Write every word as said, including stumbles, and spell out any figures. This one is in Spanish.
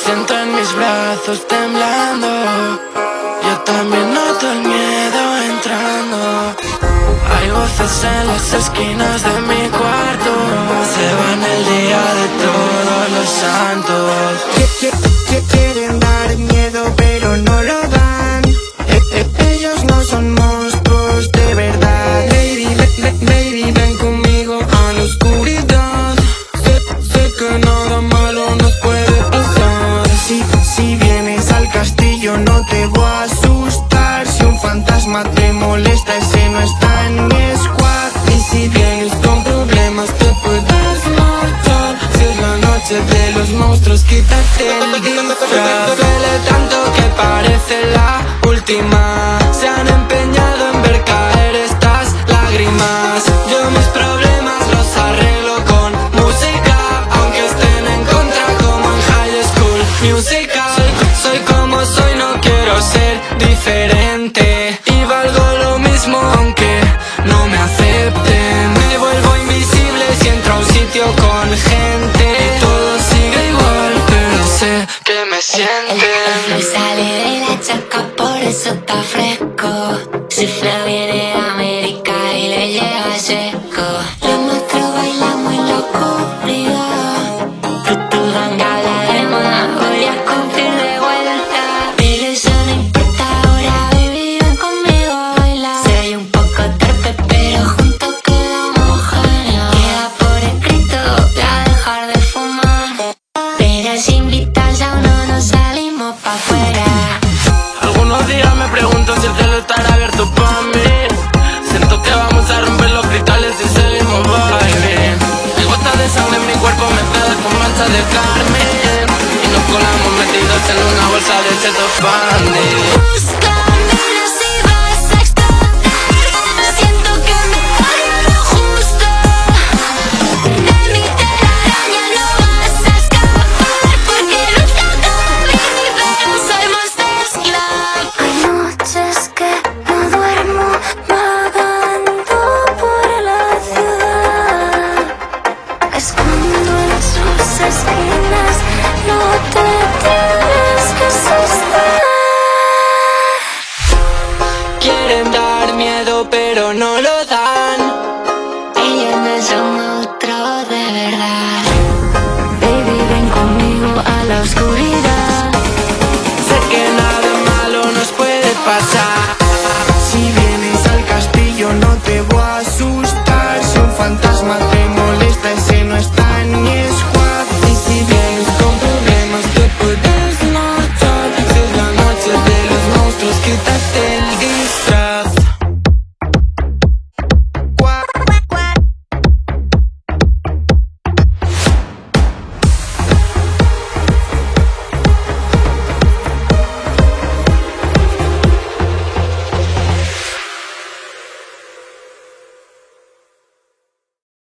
siento en mis brazos temblando. Yo también noto el miedo entrando. Hay voces en las esquinas de mi cuarto. Se van el día de todos los santos. Quieren dar miedo pero no lo dan. Ellos no son monstruos de verdad. Baby, baby, baby, ven conmigo a la oscuridad. Sé, sé que nada malo nos puede pasar. Si, si vienes al castillo no te voy a asustar. Si un fantasma te molesta, ese no está en mi squad. Y si vienes con problemas te puedes marchar. Si es la noche de los monstruos, quítate el disfraz. Duele tanto que parece la última. Se han empeñado en ver caer estas lágrimas. Yo mis problemas los arreglo con música, aunque estén en contra como en High School Musical. Soy como soy, no quiero ser diferente. Y valgo lo mismo aunque no me acepten. Me vuelvo invisible si entro a un sitio con gente. Y todo sigue igual, pero sé que me sienten. El flow sale de la chaca, por eso está fresco. Su flow viene de América y lo lleva seco. Lo nuestro bailamos en la oscuridad. Tu ganga la de moda, voy a cumplir de vuelta. Pero eso no importa ahora, baby, ven conmigo a bailar. Soy un poco torpe, pero juntos quedamos genial. Queda por escrito, voy a dejar de fumar. Pero si invitas a uno no salimos pa' afuera. Algunos días me pregunto si el cielo estará abierto para mí. Siento que vamos a romper los cristales y seguimos baile. Hay gotas de sangre en mi cuerpo mezcladas con manchas de carne. Y nos colamos metidos en una bolsa de chetos Pandi.